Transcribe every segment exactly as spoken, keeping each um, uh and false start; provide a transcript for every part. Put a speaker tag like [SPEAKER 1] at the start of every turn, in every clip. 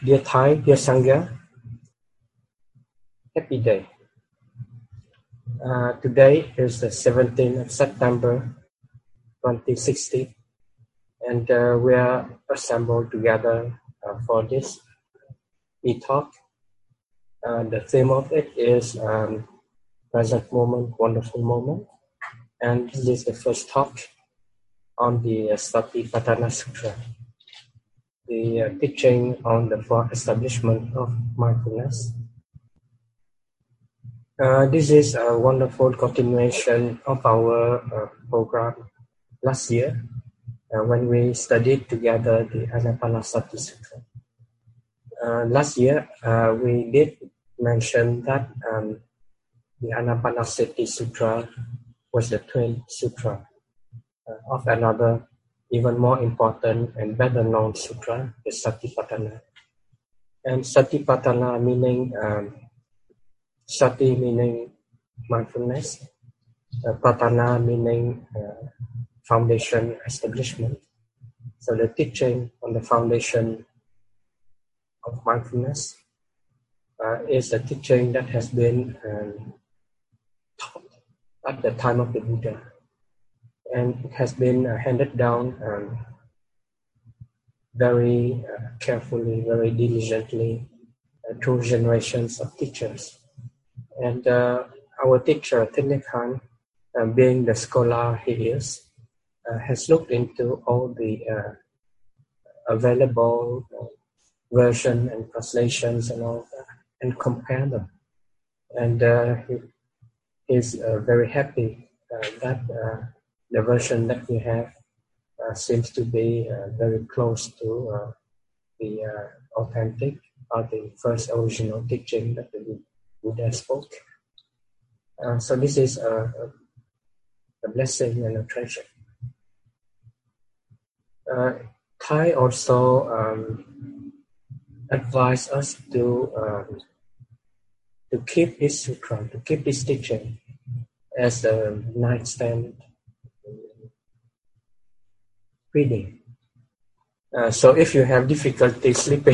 [SPEAKER 1] Dear Thai, dear Sangha, happy day. Uh, today is the seventeenth of September twenty sixteen, and uh, we are assembled together uh, for this e-talk. Uh, the theme of it is um, present moment, wonderful moment, and this is the first talk on the uh, Satipatthana Sutra, the uh, teaching on the four establishment of mindfulness. Uh, this is a wonderful continuation of our uh, program last year uh, when we studied together the Anapanasati Sutra. Uh, last year, uh, we did mention that um, the Anapanasati Sutra was the twin sutra uh, of another even more important and better known sutra, the Satipatthana. And Satipatthana meaning um, Sati meaning mindfulness, uh, Patthana meaning uh, foundation establishment. So the teaching on the foundation of mindfulness uh, is a teaching that has been um, taught at the time of the Buddha, and it has been uh, handed down um, very uh, carefully, very diligently uh, through generations of teachers. And uh, our teacher, Thich Khan, uh, being the scholar he is, uh, has looked into all the uh, available uh, version and translations and all that, and compare them. And uh, he is uh, very happy uh, that uh, the version that we have uh, seems to be uh, very close to uh, the uh, authentic or the first original teaching that the Buddha spoke. Uh, so this is a, a blessing and a treasure. Uh, Thai also um, advised us to um, to keep this sutra, to keep this teaching as a nightstand reading. Uh, so if you have difficulty sleeping,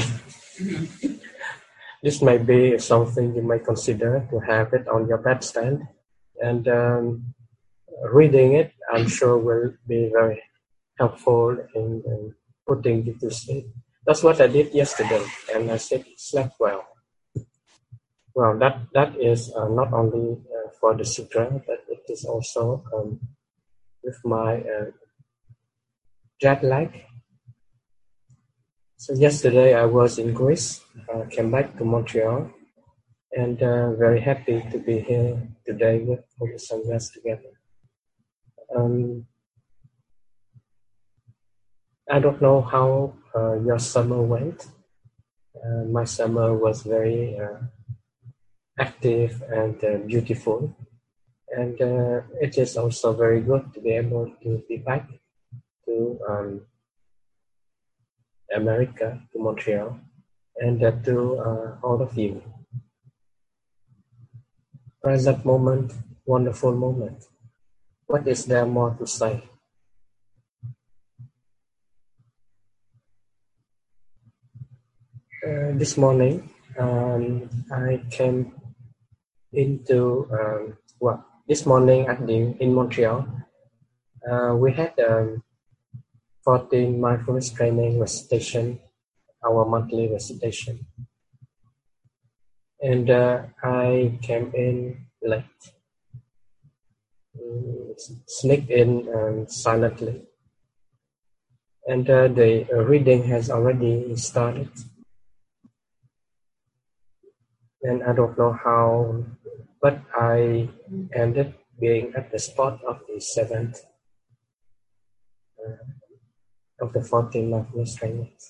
[SPEAKER 1] this may be something you might consider to have it on your bedstand, and um, reading it, I'm sure, will be very helpful in, in putting you to sleep. That's what I did yesterday, and I slept well. Well, that that is uh, not only uh, for the sutra, but it is also um, with my uh, jet lag. So yesterday I was in Greece, uh, came back to Montreal, and uh, very happy to be here today with all the sanghas together. Um, I don't know how uh, your summer went. Uh, my summer was very uh, active and uh, beautiful, and uh, it is also very good to be able to be back to um, America, to Montreal, and uh, to uh, all of you. Present moment, wonderful moment. What is there more to say? Uh, this morning, um, I came into, um, well, this morning at the, in Montreal, uh, we had um, fourteen mindfulness training recitation, our monthly recitation. And uh, I came in late, um, sneaked in um, silently. And uh, the uh, reading has already started. And I don't know how, but I ended being at the spot of the seventh uh, of the fourteen mindfulness trainings.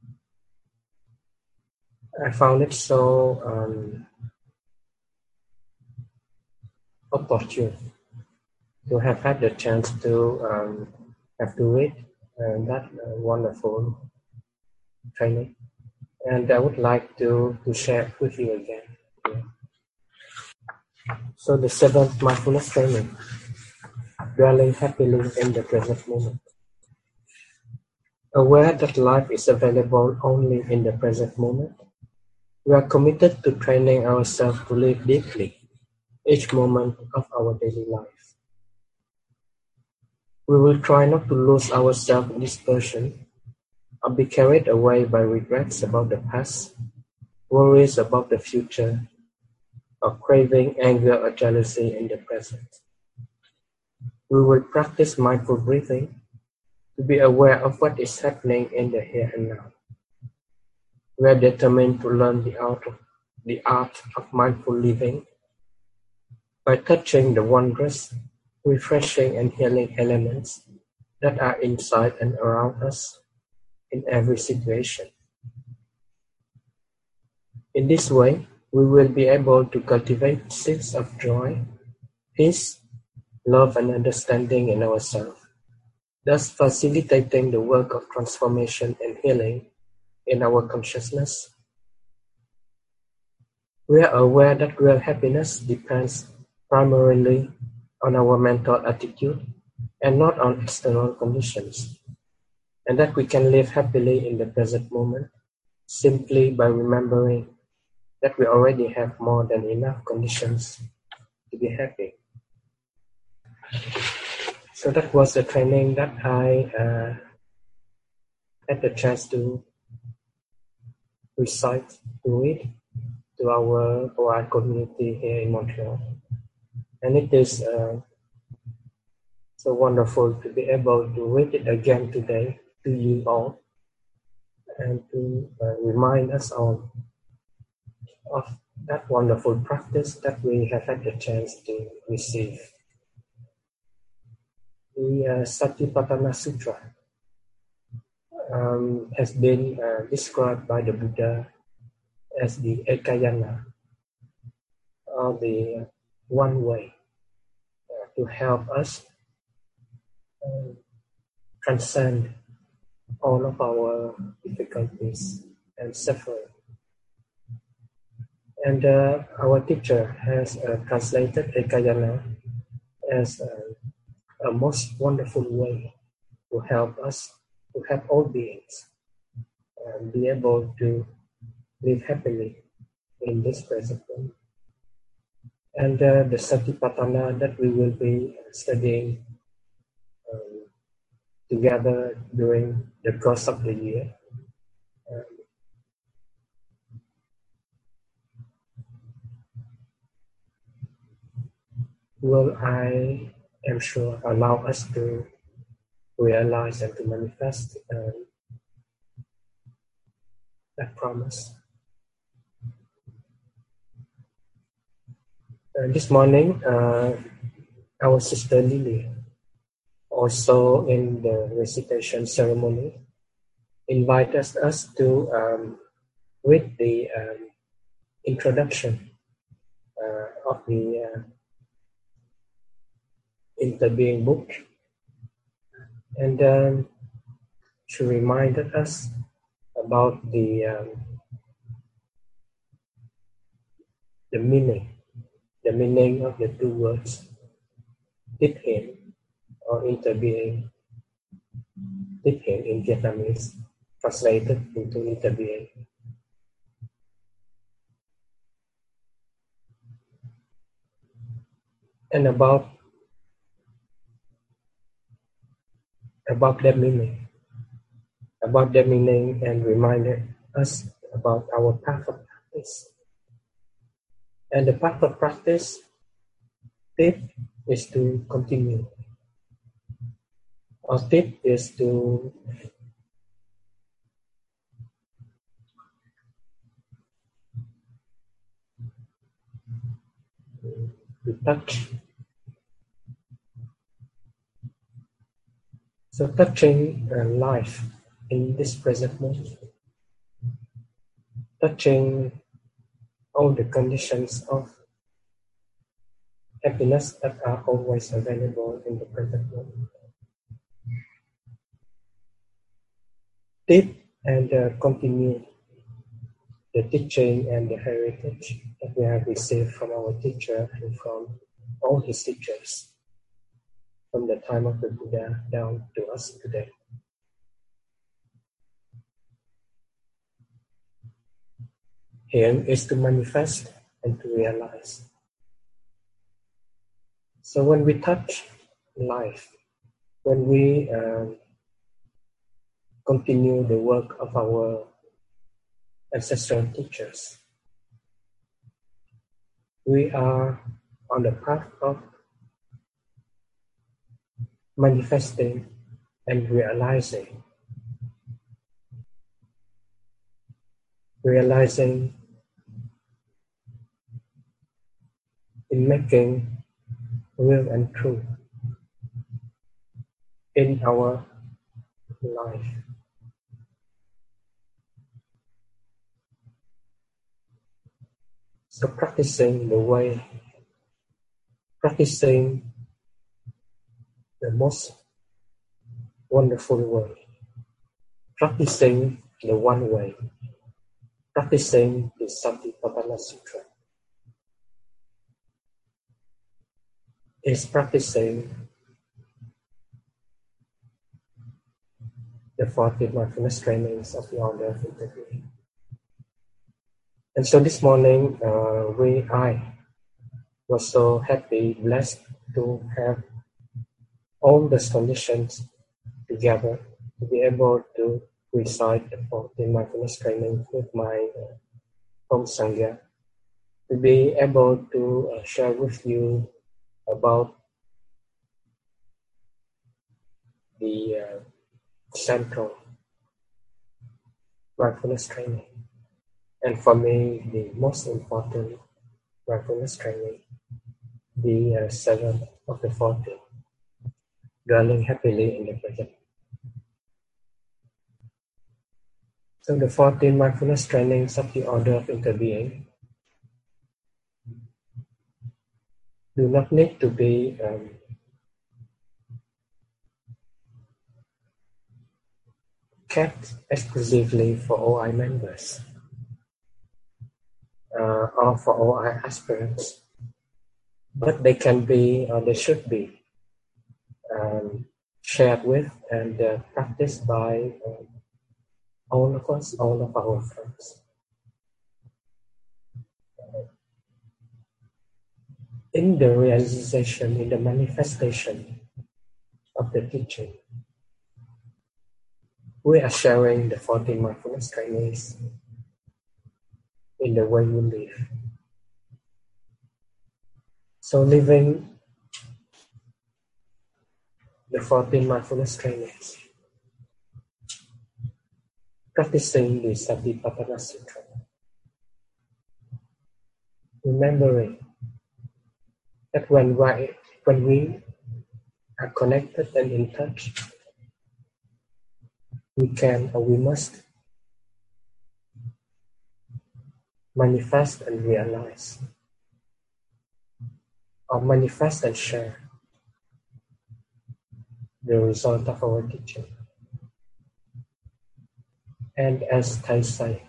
[SPEAKER 1] I found it so um, opportune to have had the chance to um, have to read uh, that uh, wonderful training, and I would like to, to share it with you again. Yeah. So the seventh mindfulness training, dwelling happily in the present moment. Aware that life is available only in the present moment, we are committed to training ourselves to live deeply each moment of our daily life. We will try not to lose ourselves in dispersion or be carried away by regrets about the past, worries about the future, or craving anger or jealousy in the present. We will practice mindful breathing to be aware of what is happening in the here and now. We are determined to learn the art of, the art of mindful living by touching the wondrous, refreshing and healing elements that are inside and around us in every situation. In this way, we will be able to cultivate seeds of joy, peace, love and understanding in ourselves, thus facilitating the work of transformation and healing in our consciousness. We are aware that real happiness depends primarily on our mental attitude and not on external conditions, and that we can live happily in the present moment simply by remembering that we already have more than enough conditions to be happy. So that was the training that I uh, had the chance to recite, to read to our, our community here in Montreal. And it is uh, so wonderful to be able to read it again today to you all and to uh, remind us all of that wonderful practice that we have had the chance to receive. The uh, Satipatthana Sutra um, has been uh, described by the Buddha as the Ekayana, or the one way uh, to help us uh, transcend all of our difficulties and suffering. And uh, our teacher has uh, translated Ekayana as uh, a most wonderful way to help us, to help all beings uh, be able to live happily in this present moment. And uh, the Satipatthana that we will be studying um, together during the course of the year um, will, I am sure, allow us to realize and to manifest uh, that promise. Uh, this morning, uh, our sister Lily, also in the recitation ceremony, invited us to um, read the um, introduction uh, of the uh, Interbeing book, and um, she reminded us about the um, the meaning, the meaning of the two words, Tithin or Interbeing, Tithin in Vietnamese, translated into Interbeing. And about about that meaning, about that meaning, and reminded us about our path of practice. And the path of practice, tip, is to continue. Our tip is to to touch. So touching uh, life in this present moment, touching all the conditions of happiness that are always available in the present moment. Deep and uh, continue the teaching and the heritage that we have received from our teacher and from all his teachers from the time of the Buddha down to us today. here is to manifest and to realize. So when we touch life, when we um, continue the work of our ancestral teachers, we are on the path of manifesting and realizing. Realizing in making real and true in our life. So practicing the way, practicing the most wonderful way, practicing the one way, practicing the Satipatthana Sutra is practicing the fourteen mindfulness trainings of the Order of Interbeing. And so this morning, uh, we, I was so happy, blessed to have all these conditions together to be able to recite the fourteen mindfulness training with my uh, home Sangha, to be able to uh, share with you about the uh, central mindfulness training. And for me, the most important mindfulness training, the uh, seventh of the fourteen, dwelling happily in the present. So the fourteen mindfulness trainings of the Order of Interbeing do not need to be um, kept exclusively for O I members uh, or for O I aspirants, but they can be or they should be um, shared with and uh, practiced by um, all of us, all of our friends. In the realization, in the manifestation of the teaching, we are sharing the fourteen mindfulness trainings in the way we live. So living the fourteen mindfulness trainings, practicing the Satipatthana Sutra, remembering that when we, when we are connected and in touch, we can or we must manifest and realize, or manifest and share the result of our teaching. And as Thầy say,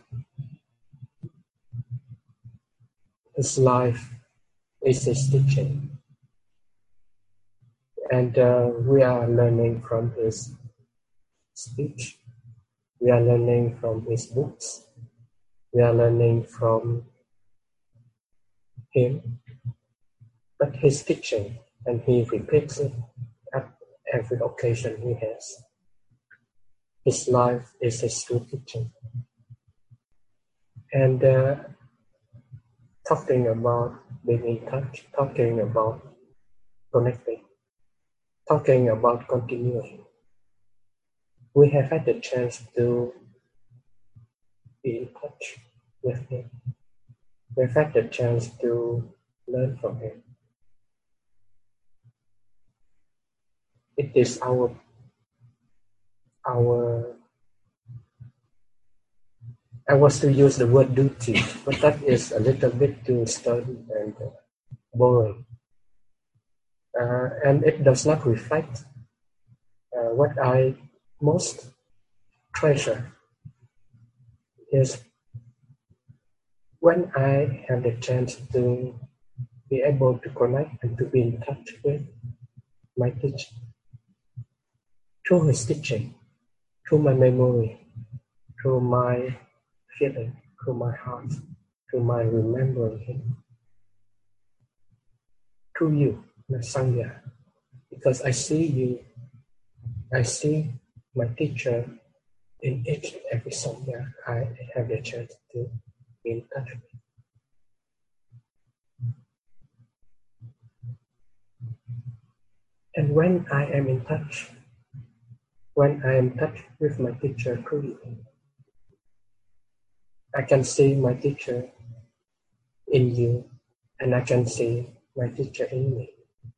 [SPEAKER 1] his life is his teaching. And uh, we are learning from his speech. We are learning from his books. We are learning from him. But his teaching, and he repeats it at every occasion he has. His life is his true teaching. And uh, talking about being in touch, talking about connecting, talking about continuing, we have had the chance to be in touch with him. We've had the chance to learn from him. It is our our I was to use the word duty, but that is a little bit too stern and uh, boring. Uh, and it does not reflect uh, what I most treasure is when I have the chance to be able to connect and to be in touch with my teacher through his teaching, through my memory, through my feeling, through my heart. to my remembering Him through you, my Sangha, because I see you, I see my teacher in each and every Sangha I have the chance to be in touch with. And when I am in touch, when I am in touch with my teacher through you, I can see my teacher in you, and I can see my teacher in me.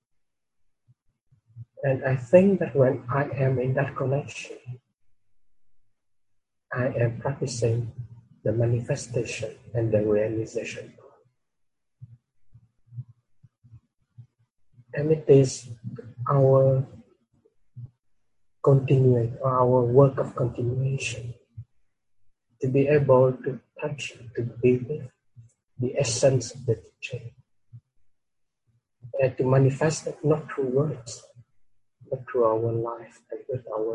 [SPEAKER 1] And I think that when I am in that connection, I am practicing the manifestation and the realization. And it is our continuing, our work of continuation, to be able to touch, to be with the essence of the teaching, and to manifest it not through words, but through our life and with our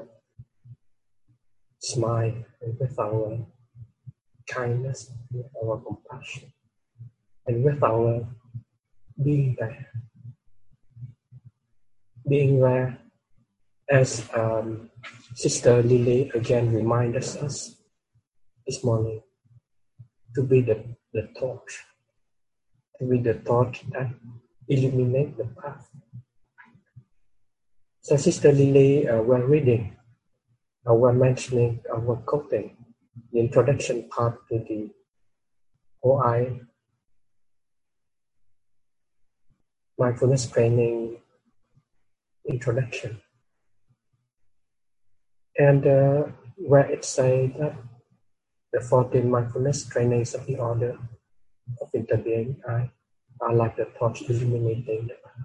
[SPEAKER 1] smile and with our kindness, with our compassion, and with our being there. Being there, as um, Sister Lily again reminded us this morning, to be the, the torch, to be the torch that illuminates the path. So Sister Lily, uh, we're reading, uh, we're mentioning, uh, we're quoting the introduction part to the O I mindfulness training introduction. And uh, where it says that the fourteen mindfulness trainings of the order of interbeing I are like the torch illuminating the path.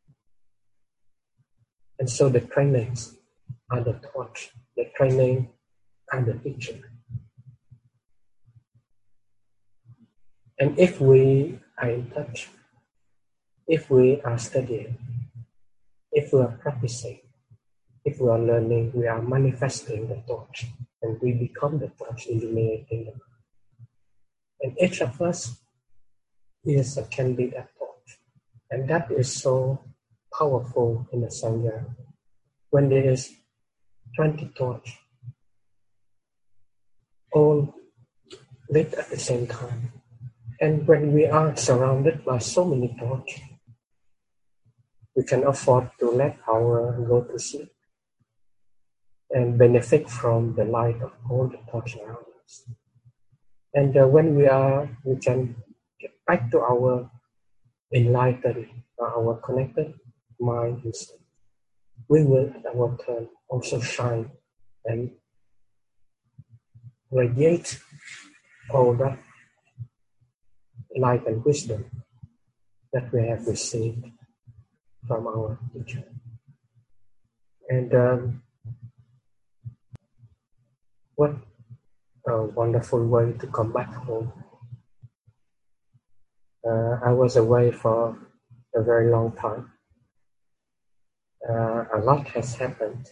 [SPEAKER 1] And so the trainings are the torch, the training are the teacher. And if we are in touch, if we are studying, if we are practicing, if we are learning, we are manifesting the torch, and we become the torch illuminating the path. And each of us is can be that torch. And that is so powerful in the Sangha. When there is twenty torches, all lit at the same time. And when we are surrounded by so many torches, we can afford to let our go to sleep and benefit from the light of all the torches around us. And uh, when we are, we can get back to our enlightened, our connected mind instead. We will at our turn also shine and radiate all that light and wisdom that we have received from our teacher. And um, what a wonderful way to come back home. Uh, I was away for a very long time. Uh, a lot has happened.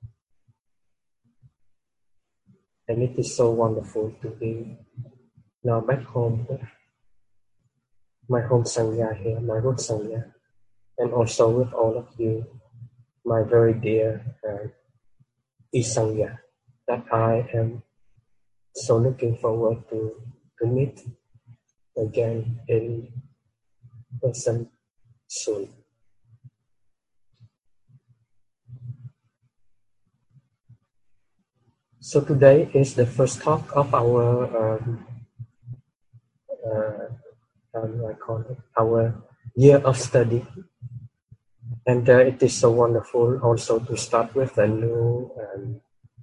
[SPEAKER 1] And it is so wonderful to be now back home with my home Sangha here, my root Sangha, and also with all of you, my very dear uh, Isangha, that I am so looking forward to, to meet again in person soon. So today is the first talk of our, um, uh, how do I call it, our year of study. And uh, it is so wonderful also to start with a new, um,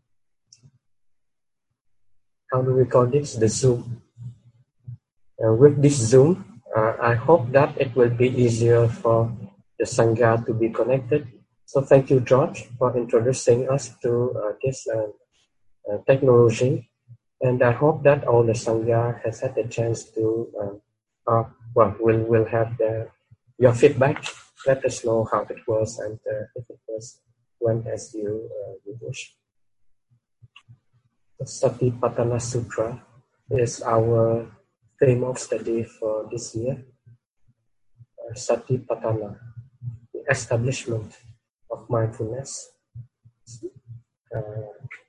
[SPEAKER 1] how do we call this, the Zoom. Uh, with this Zoom, uh, I hope that it will be easier for the Sangha to be connected. So thank you, George, for introducing us to uh, this uh, uh, technology. And I hope that all the Sangha has had the chance to, uh, uh, well, we'll, we'll have the, your feedback. Let us know how it was and uh, if it was went as you, uh, you wish. The Satipatthana Sutra is our theme of study for this year, uh, Satipatthana, the establishment of mindfulness. Uh,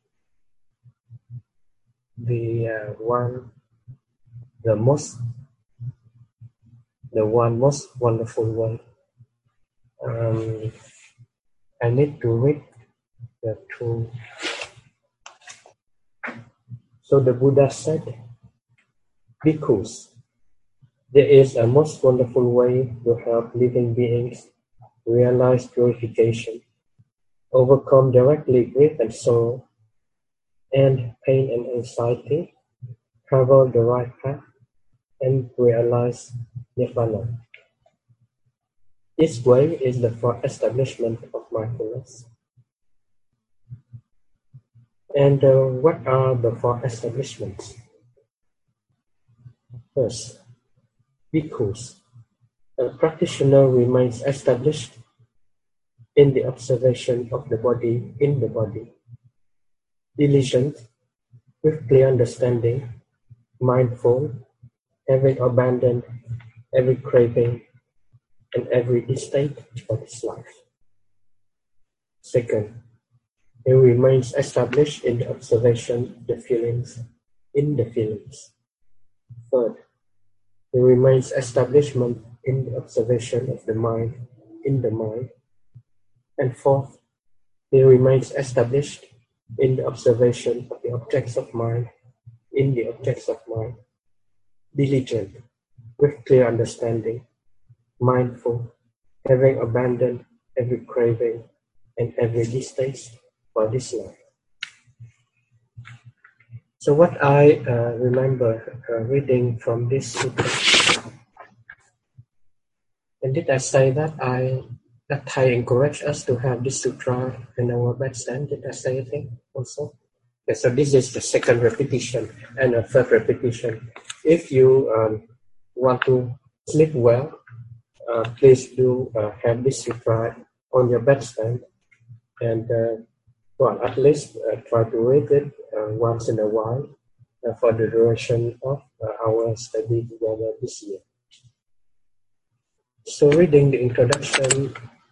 [SPEAKER 1] the uh, one, the most, the one most wonderful way. Um, I need to read the two. So the Buddha said, "Bhikkhus, there is a most wonderful way to help living beings realize purification, overcome directly grief and sorrow, end pain and anxiety, travel the right path, and realize nirvana. This way is the establishment of mindfulness." And uh, what are the four establishments? First, bhikkhus. A practitioner remains established in the observation of the body in the body, diligent, with clear understanding, mindful, having abandoned every craving and every distaste for this life. Second, he remains established in the observation of the feelings in the feelings. Third, he remains establishment in the observation of the mind in the mind. And fourth, he remains established in the observation of the objects of mind in the objects of mind, diligent, with clear understanding, mindful, having abandoned every craving and every distaste for this life. So what I uh, remember uh, reading from this sutra, and did I say that I that Thai encouraged us to have this sutra in our bedstand? Did I say anything also? Okay, so this is the second repetition and a third repetition. If you um, want to sleep well, uh, please do uh, have this sutra on your bedstand, and uh, well, at least uh, try to read it uh, once in a while uh, for the duration of uh, our study together this year. So reading the introduction,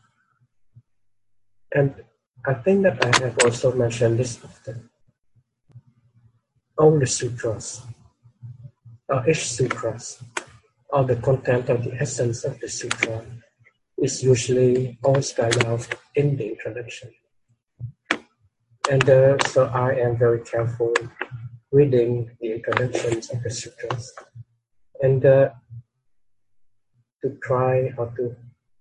[SPEAKER 1] and I think that I have also mentioned this often. All the sutras, or each sutras, or the content of the essence of the sutra is usually all spelled out in the introduction. And uh, so I am very careful reading the introductions of the sutras, and uh, to try how to,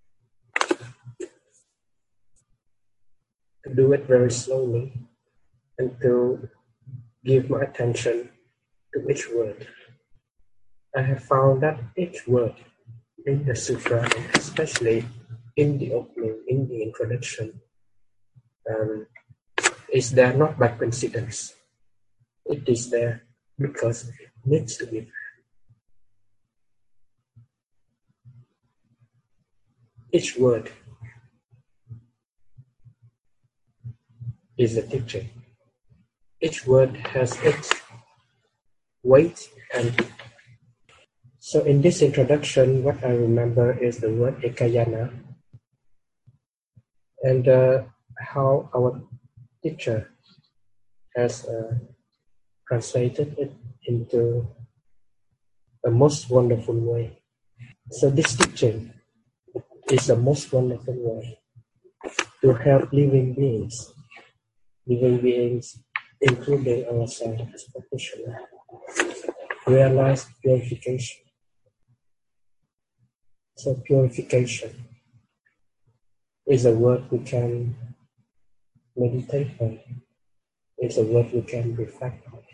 [SPEAKER 1] to do it very slowly and to give my attention to each word. I have found that each word in the sutra, and especially in the opening, in the introduction, um, is there not by coincidence. It is there because it needs to be there. Each word is a teaching. Each word has its weight, and so in this introduction, what I remember is the word ekayana, and uh, how our teacher has uh, translated it into a most wonderful way. So this teaching is the most wonderful way to help living beings, living beings including ourselves as practitioners, realize purification. So purification is a word we can meditate on. It's a word we can reflect on.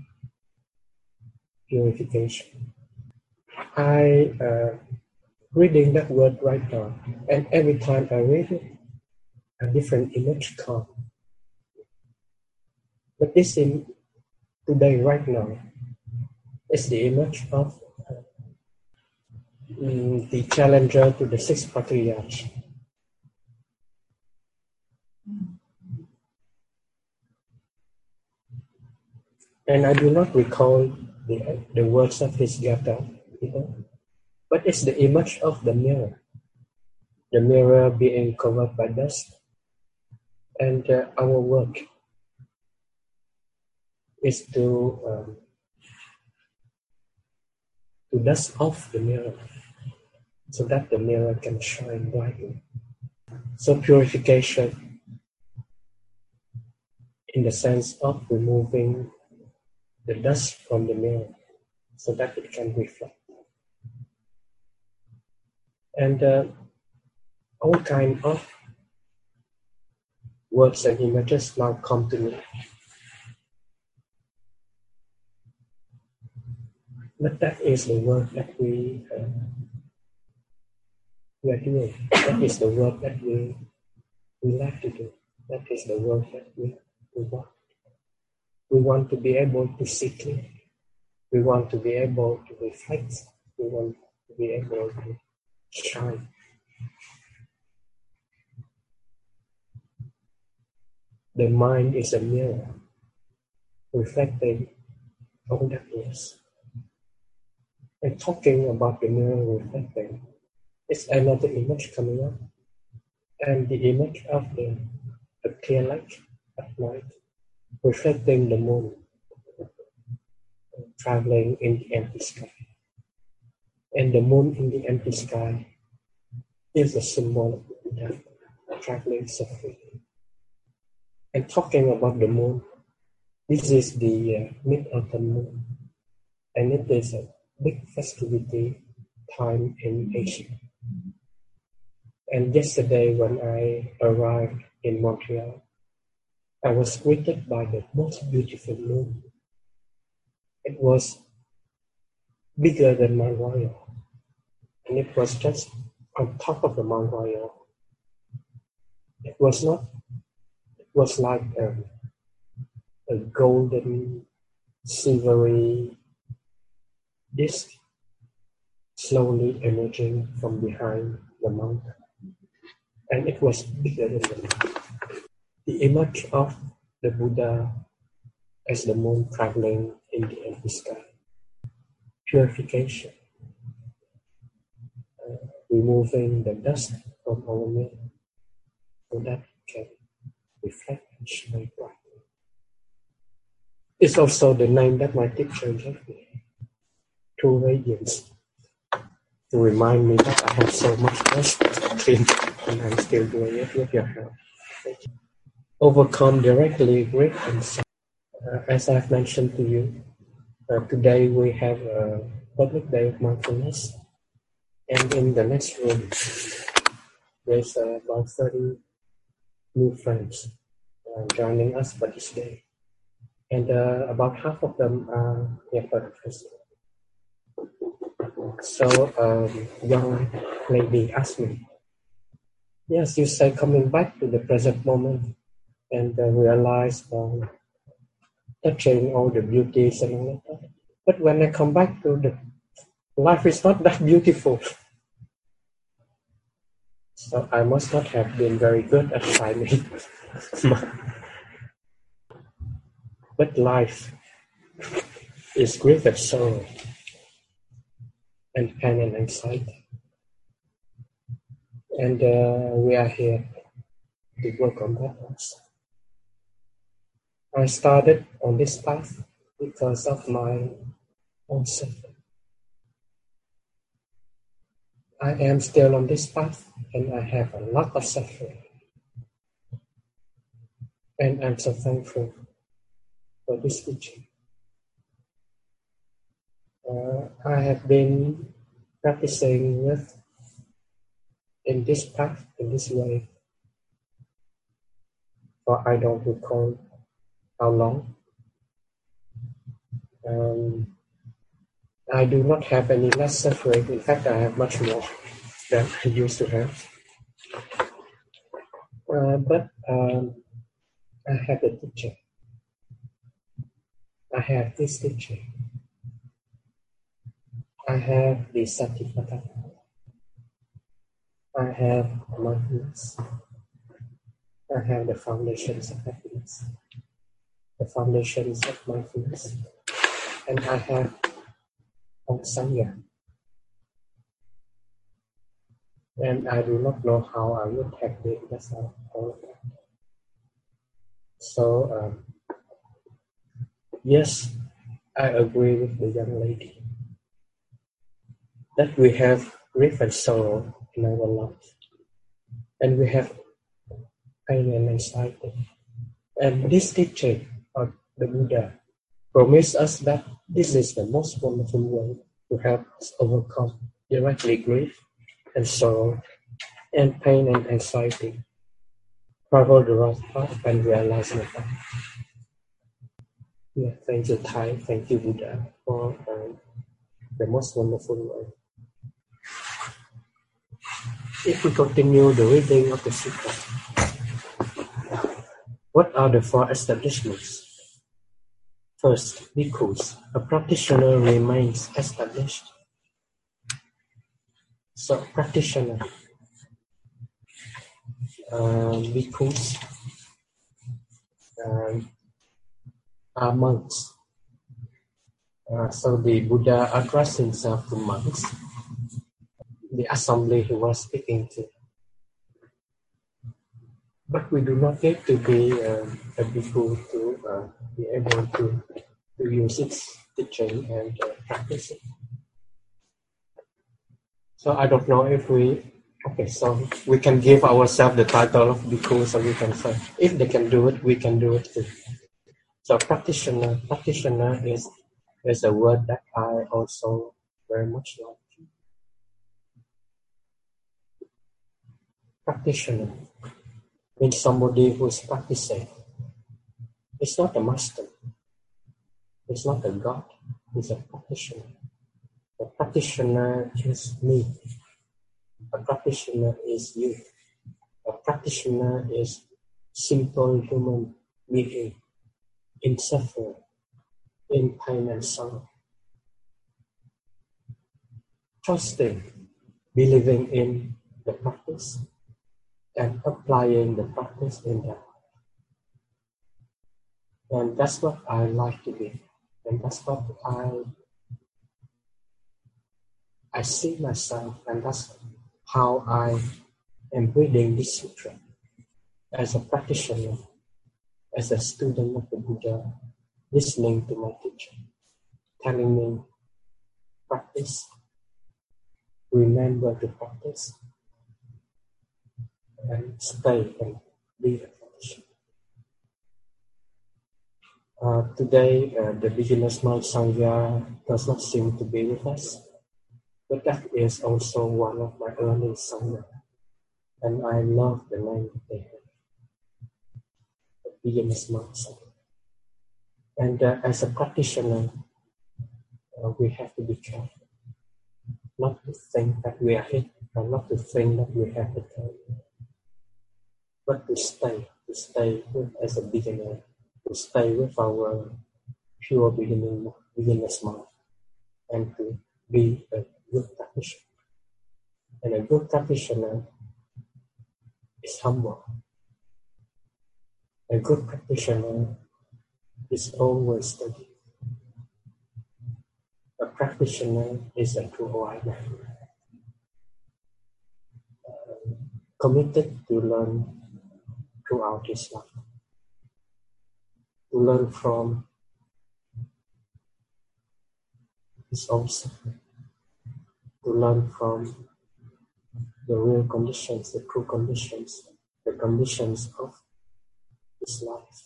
[SPEAKER 1] Purification. I uh, reading that word right now, and every time I read it, a different image comes. But this in today, right now, is the image of uh, mm, the challenger to the sixth patriarch. And I do not recall the, the words of his Gata, you know, but it's the image of the mirror, the mirror being covered by dust, and uh, our work is to um, to dust off the mirror so that the mirror can shine brightly. So purification in the sense of removing the dust from the mirror so that it can reflect. And uh, all kind of words and images now come to me. But that is the work that we, uh, we are doing. That is the work that we, we like to do. That is the work that we, we want. We want to be able to see clearly. We want to be able to reflect. We want to be able to shine. The mind is a mirror reflecting all that is. And talking about the mirror reflecting, it's another image coming up. And the image of the, the clear light at night reflecting the moon traveling in the empty sky. And the moon in the empty sky is a symbol of the Buddha traveling so freely. And talking about the moon, this is the uh, mid-autumn moon, and it is a big festivity time in Asia. And yesterday when I arrived in Montreal, I was greeted by the most beautiful moon. It was bigger than Mount Royal, and it was just on top of the Mount Royal. It was not, it was like a, a golden, silvery disc slowly emerging from behind the mountain. And it was bigger than the mountain. The image of the Buddha as the moon traveling in the empty sky. Purification. Uh, removing the dust from our mirror so that it can reflect and shine brightly. It's also the name that my teacher gave me, True Radiance, to remind me that I have so much dust to clean and I'm still doing it with your help. Overcome directly grief and sorrow. Uh, as I've mentioned to you, uh, today we have a public day of mindfulness, and in the next room there's uh, about thirty new friends uh, joining us for this day, and uh, about half of them are here for the first time. So um, young lady asked me, yes, you say coming back to the present moment and uh, realize uh, touching all the beauties and all of that. But when I come back to the life is not that beautiful. So I must not have been very good at finding. But life is grief and sorrow and pain and anxiety. And uh, we are here to work on that also. I started on this path because of my own suffering. I am still on this path and I have a lot of suffering. And I'm so thankful for this teaching. Uh, I have been practicing with in this path, in this way, for I don't recall how long. Um, I do not have any less suffering. In fact, I have much more than I used to have. Uh, but um, I have a teacher. I have this teaching. I have the Satipatthana. I have mindfulness. I have the foundations of happiness, the foundations of mindfulness, and I have on Sangha. And I do not know how I would have been without all of that. So, um, yes, I agree with the young lady that we have grief and sorrow in our life, and we have pain and anxiety. And this teaching of the Buddha promised us that this is the most wonderful way to help us overcome directly grief and sorrow and pain and anxiety, travel the right path and realize the path. Yeah, thank you, Thai. Thank you, Buddha, for uh, the most wonderful way. If we continue the reading of the Sutta, what are the four establishments? First, bhikkhus. A practitioner remains established. So, practitioner, uh, bhikkhus, um, are monks. Uh, so the Buddha addressed himself to monks, the assembly he was speaking to. But we do not need to be uh, a bhikkhu to uh, be able to, to use its teaching and uh, practice it. So I don't know if we, okay, so we can give ourselves the title of bhikkhu, so we can say, if they can do it, we can do it too. So practitioner, practitioner is, is a word that I also very much like. Practitioner means somebody who is practicing. It's not a master. It's not a god. It's a practitioner. A practitioner is me. A practitioner is you. A practitioner is simple human being in suffering, in pain and sorrow. Trusting, believing in the practice, and applying the practice in their life. And that's what I like to be. And that's what I I see myself, and that's how I am reading this sutra. As a practitioner, as a student of the Buddha, listening to my teacher, telling me, practice, remember to practice, and stay and be a practitioner. Uh, today, uh, the beginner's mind Sangha does not seem to be with us, but that is also one of my early Sangha, and I love the name that they have, the beginner's mind Sangha. And uh, as a practitioner, uh, we have to be careful, not to think that we are it, or not to think that we have the time, but to stay, to stay with, as a beginner, to stay with our pure beginning, beginner's mind, and to be a good practitioner. And a good practitioner is humble. A good practitioner is always steady. A practitioner is a true awakener, uh, committed to learn throughout his life, to learn from his own suffering, to learn from the real conditions, the true conditions, the conditions of his life.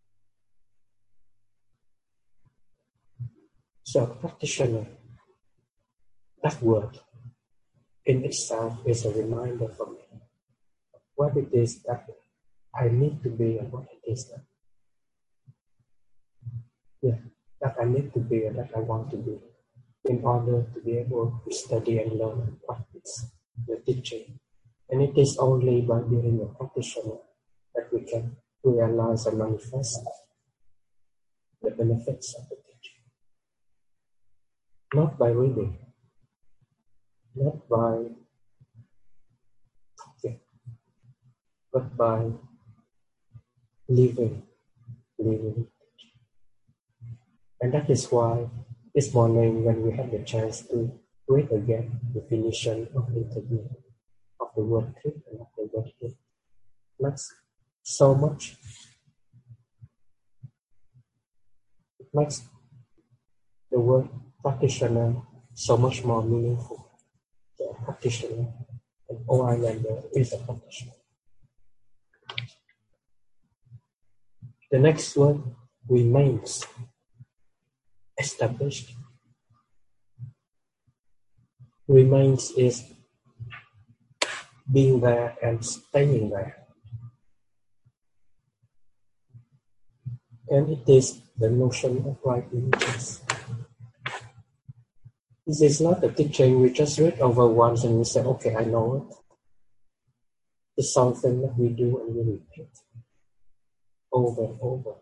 [SPEAKER 1] So, practitioner, that word in itself is a reminder for me what it is that I need to be and what it is that, yeah, that I need to be and that I want to be in order to be able to study and learn and practice the teaching. And it is only by being a practitioner that we can realize and manifest the benefits of the teaching. Not by reading, not by talking, but by living, living. And that is why this morning when we had the chance to read again the definition of interview of the word trip and of the word trip, makes so much. It makes the word practitioner so much more meaningful. The practitioner, and all I remember is a practitioner. The next word remains, established. Remains is being there and staying there. And it is the notion of right images. This is not a teaching we just read over once and we say, okay, I know it. It's something that we do and we repeat over and over.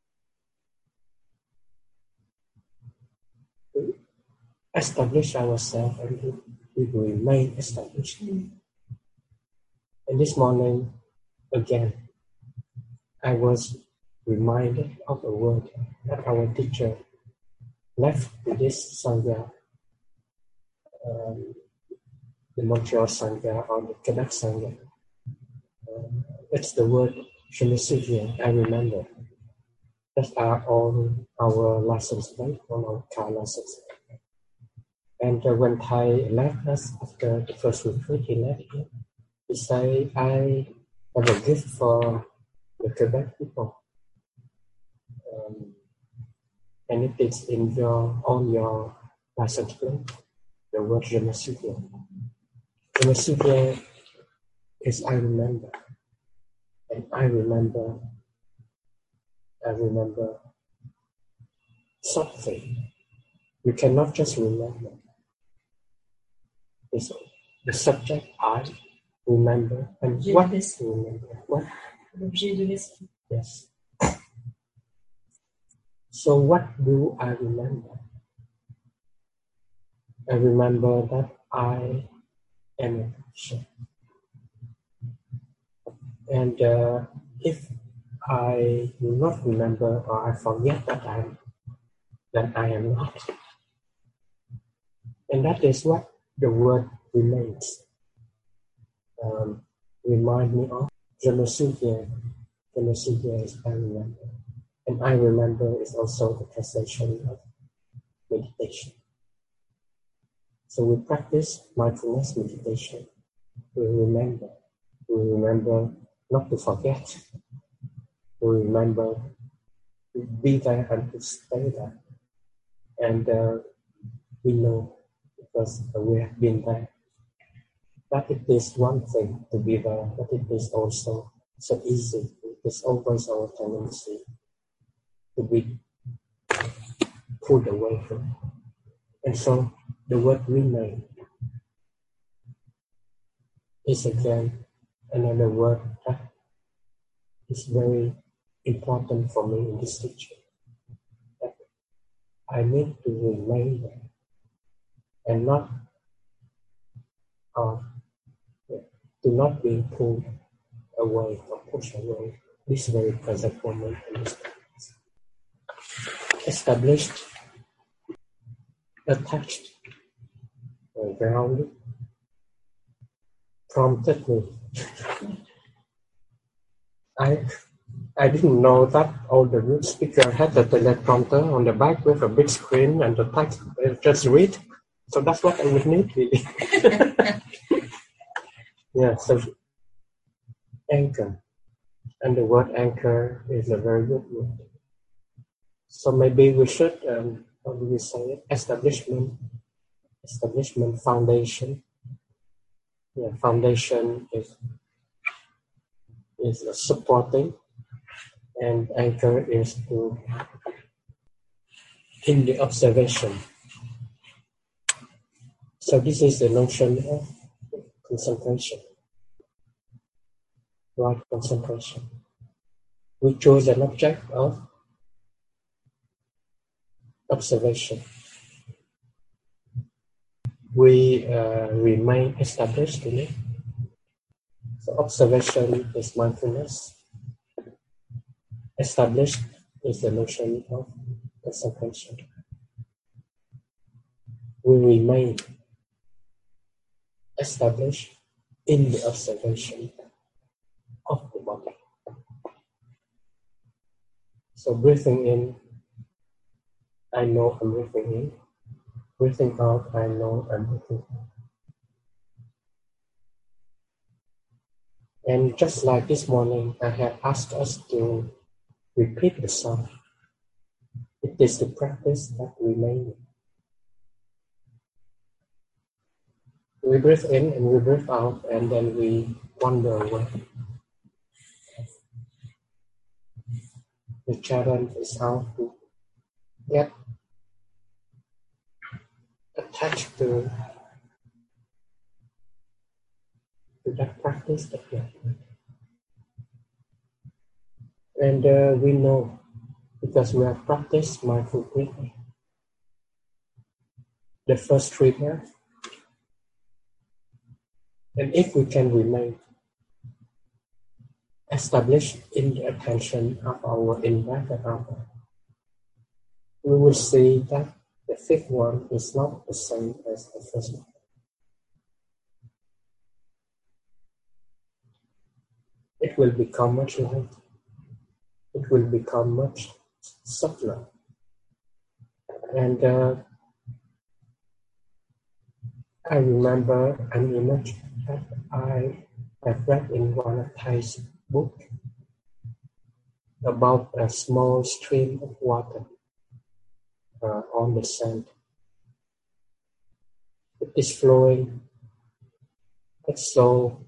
[SPEAKER 1] We establish ourselves and we remain established. And this morning, again, I was reminded of a word that our teacher left to this Sangha, um, the Montreal Sangha or the Quebec Sangha. Um, it's the word je me souviens, I remember. That are all our lessons, right? All our car lessons. And uh, when Thai left us after the first retreat, he left here. He said, I have a gift for the Quebec people. Um, and it is in your on your license plate, the word je me souviens. Je me souviens is I remember. And I remember, I remember something. You cannot just remember. It's the subject I remember and
[SPEAKER 2] L'objet
[SPEAKER 1] what
[SPEAKER 2] de
[SPEAKER 1] is remember. What?
[SPEAKER 2] L'objet de l'esprit.
[SPEAKER 1] Yes. So what do I remember? I remember that I am a teacher. And uh, if I do not remember or I forget that I am, then I am not. And that is what the word remains. Um, remind me of je me souviens. Je me souviens is I remember. And I remember is also the translation of meditation. So we practice mindfulness meditation. We remember. We remember not to forget. We remember to be there and to stay there. And uh, we know, because we have been there, that it is one thing to be there, but it is also so easy. It is always our tendency to be pulled away from it. And so the word remain is again another word that is very important for me in this teaching. That I need to remain there and not uh, to not be pulled away or pushed away this very present moment in this practice. Established, attached, or grounded, prompted me. I I didn't know that all the good speaker had the teleprompter on the back with a big screen and the text uh, just read. So that's what I would need really. Yeah, so anchor. And the word anchor is a very good word. So maybe we should, um, how do we say it? Establishment. Establishment, foundation. Yeah, foundation is is supporting, and anchor is to in the observation. So this is the notion of concentration. Right concentration. We choose an object of observation. We uh, remain established in it. So observation is mindfulness. Established is the notion of concentration. we remain established in the observation of the body. So breathing in, I know I'm breathing in. Breathing out, I know I'm breathing out. And just like this morning, I have asked us to repeat the song. It is the practice that remains. We breathe in and we breathe out, and then we wonder where. The challenge is how to get attached to, to that practice that we are doing. And uh, we know, because we have practiced mindful breathing, the first three breaths. And if we can remain established in the attention of our in-breath and out-breath, we will see that the fifth one is not the same as the first one. It will become much lighter. It will become much subtler. And uh, I remember an image that I have read in one of Thai's books about a small stream of water uh, on the sand. It is flowing. It's so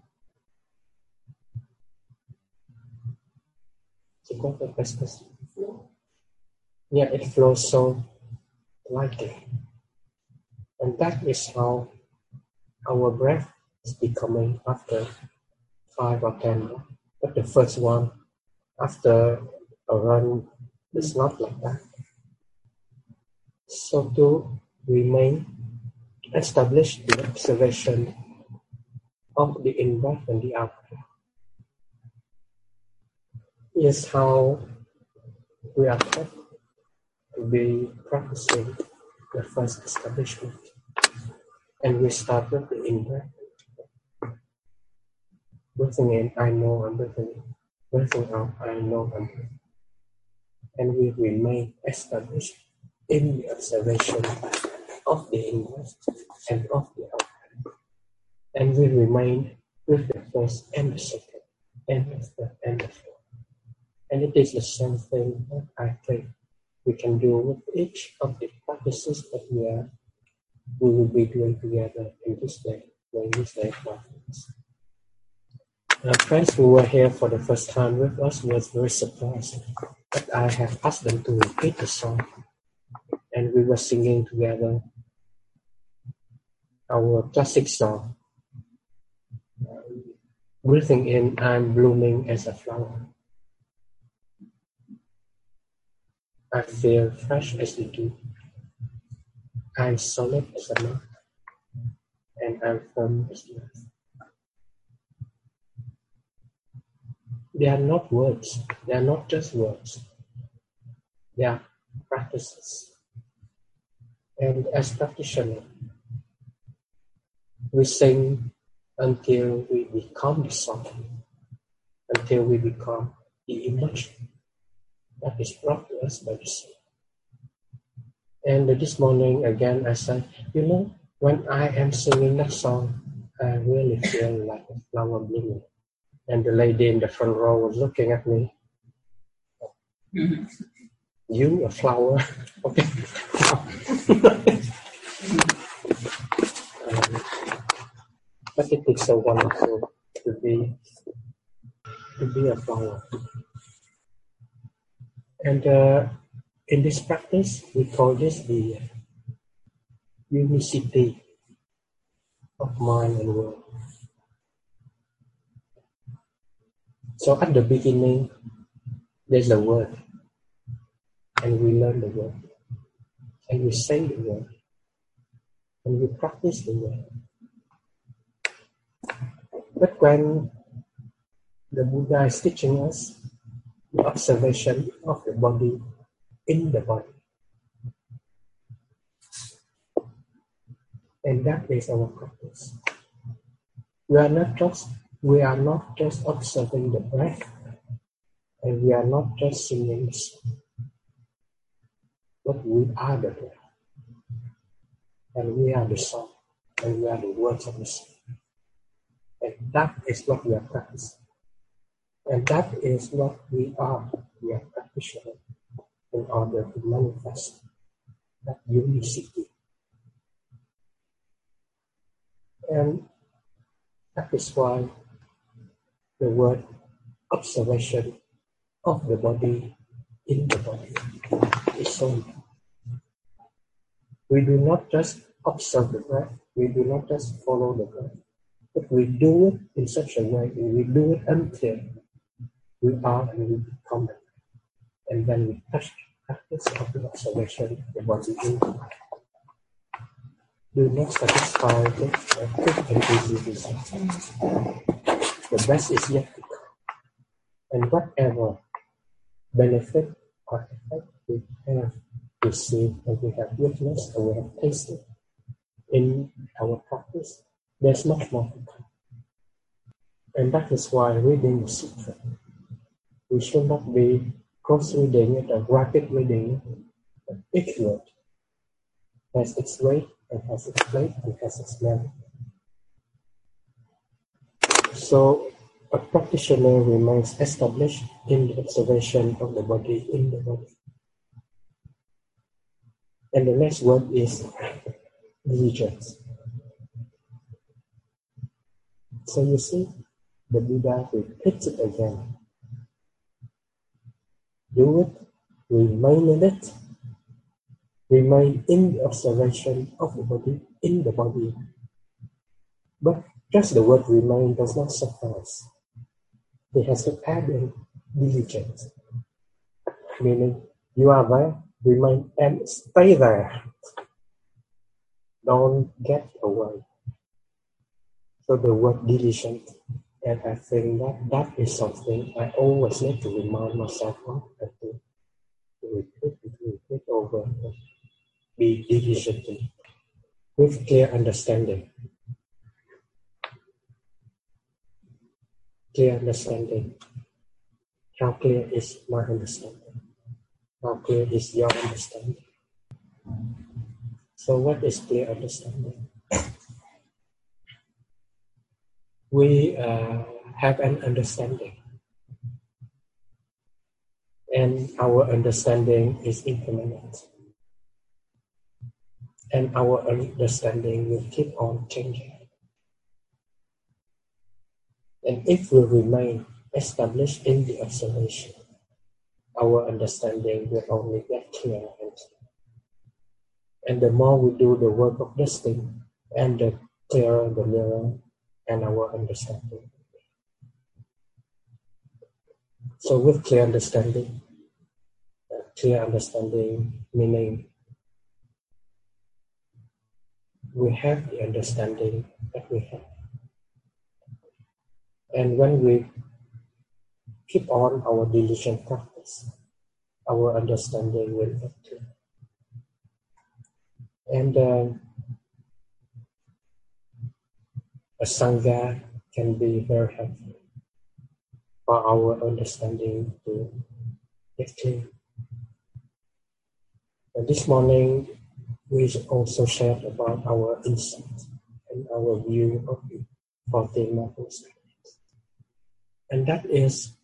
[SPEAKER 1] yeah, it flows so lightly. And that is how our breath is becoming after five or ten. But the first one, after a run, is not like that. So to remain established the observation of the in-breath and the out-breath is how we are taught to be practicing the first establishment. And we start with the in-breath. Breathing in, I know I'm breathing in. Breathing out, I know I'm breathing. And we remain established in the observation of the in-breath and of the out-breath. And we remain with the first and the second, and the third and the fourth. And it is the same thing that I think we can do with each of the practices that we are we will be doing together in this day, during this day practice. Uh, friends who were here for the first time with us was very surprised that I have asked them to repeat the song, and we were singing together our classic song. Breathing in, I'm blooming as a flower. I feel fresh as the dew. I'm solid as a rock, and I'm firm as the earth. They are not words. They are not just words. They are practices. And as practitioners, we sing until we become the song, until we become the emotion that is brought to us by the song. And this morning, again, I said, you know, when I am singing that song, I really feel like a flower blooming. And the lady in the front row was looking at me. Mm-hmm. You, a flower? Okay. um, but it is so wonderful to be to be a flower. And uh, in this practice, we call this the unicity of mind and word. So at the beginning, there's a word, and we learn the word, and we say the word, and we practice the word. But when the Buddha is teaching us the observation of the body in the body, And that is our practice. We are not just we are not just observing the breath, and we are not just singing the song, but we are the breath, and we are the song, and we are the words of the song. And that is what we are practicing. And that is what we are. We are practitioners in order to manifest that unicity. And that is why the word observation of the body in the body is so important. We do not just observe the breath, we do not just follow the breath, but we do it in such a way, and we do it until we are and we become it. And then we touch the practice of the observation of the body in the body. Do not satisfy with a quick and easy result. The best is yet to come. And whatever benefit or effect we have received and we have witnessed or we have tasted in our practice, there's much more to come. And that is why reading the sutra, we should not be close reading it or rapid reading it, but each word has its weight and has its place and has its merit. So a practitioner remains established in the observation of the body in the body. And the next word is diligence. So you see, the Buddha repeats it again. Do it, remain in it, remain in the observation of the body in the body. But just the word remain does not suffice. It has to add in diligence, meaning you are there, remain and stay there. Don't get away. So the word diligent, and I think that that is something I always need to remind myself of, and to, to repeat, to repeat over, and be diligent with clear understanding. Clear understanding. How clear is my understanding? How clear is your understanding? So what is clear understanding? We uh, have an understanding, and our understanding is impermanent, and our understanding will keep on changing. And if we remain established in the observation, our understanding will only get clearer and clearer. And the more we do the work of dusting, and the clearer the mirror and our understanding. So with clear understanding, uh, clear understanding meaning we have the understanding that we have. And when we keep on our diligent practice, our understanding will get clear. And uh, a Sangha can be very helpful for our understanding to get clear. And this morning, we also shared about our insight and our view of the fourteen mindfulness. And that is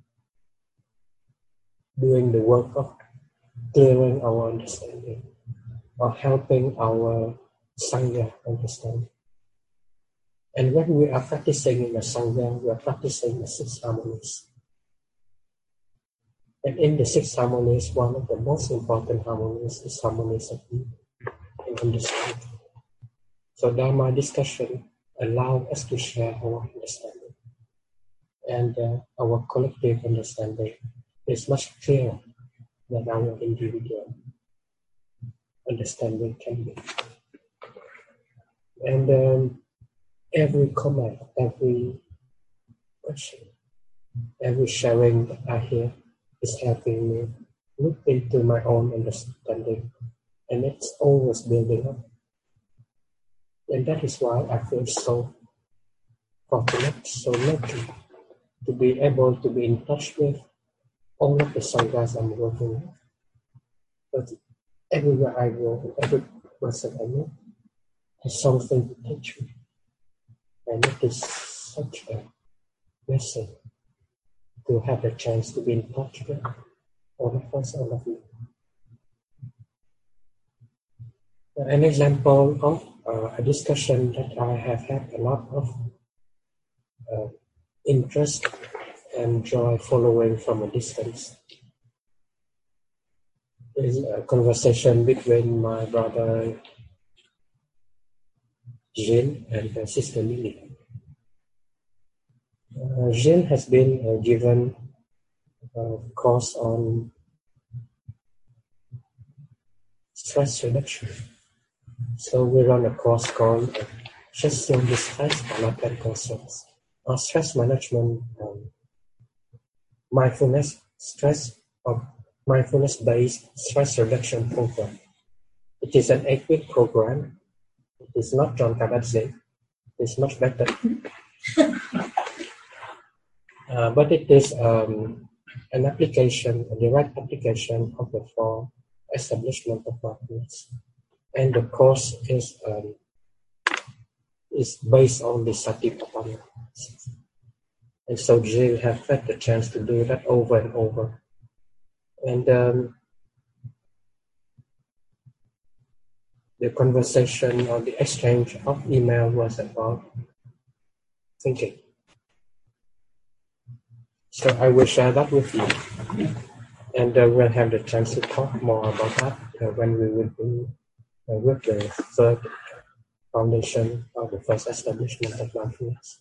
[SPEAKER 1] doing the work of clearing our understanding or helping our Sangha understanding. And when we are practicing in the Sangha, we are practicing the six harmonies. And in the six harmonies, one of the most important harmonies is harmonies of being and understanding. So Dharma discussion allows us to share our understanding. And uh, our collective understanding is much clearer than our individual understanding can be. And um, every comment, every question, every sharing that I hear is helping me look into my own understanding, and it's always building up. And that is why I feel so fortunate, so lucky to be able to be in touch with all of the Sanghas I'm working with. But everywhere I go, every person I know has something to teach me. And it is such a blessing to have the chance to be in touch with all of us, all of you. An example of uh, a discussion that I have had a lot of uh, interest and joy following from a distance is a conversation between my brother Gilles and her sister Lily. Uh, Gilles has been uh, given a course on stress reduction. So we run a course called uh, Gestion du stress par la pleine conscience, or stress management, um, mindfulness stress or mindfulness-based stress reduction program. It is an eight-week program. It is not John Kabat-Zinn. It is much better. uh, but it is um, an application, a direct application of the four establishment of mindfulness. And the course is um, is based on the Satipatthana. And so Jill have had the chance to do that over and over. And um, the conversation or the exchange of email was about thinking. So I will share that with you. And uh, we'll have the chance to talk more about that uh, when we will be uh, with the third foundation or the first establishment of mindfulness.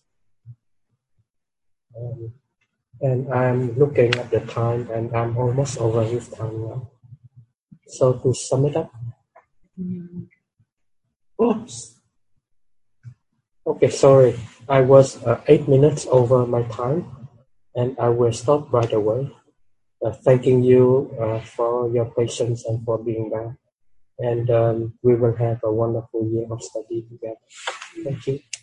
[SPEAKER 1] Um, and I'm looking at the time and I'm almost over with time now. So to sum it up. Oops. Okay, sorry. I was uh, eight minutes over my time and I will stop right away. Uh, thanking you uh, for your patience and for being there. And um, we will have a wonderful year of study together. Thank you.